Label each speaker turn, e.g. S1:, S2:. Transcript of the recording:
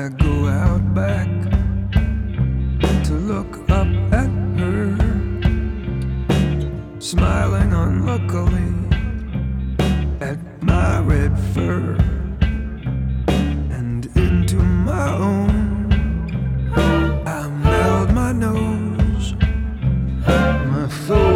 S1: I go out back to look up at her, smiling unluckily at my red fur.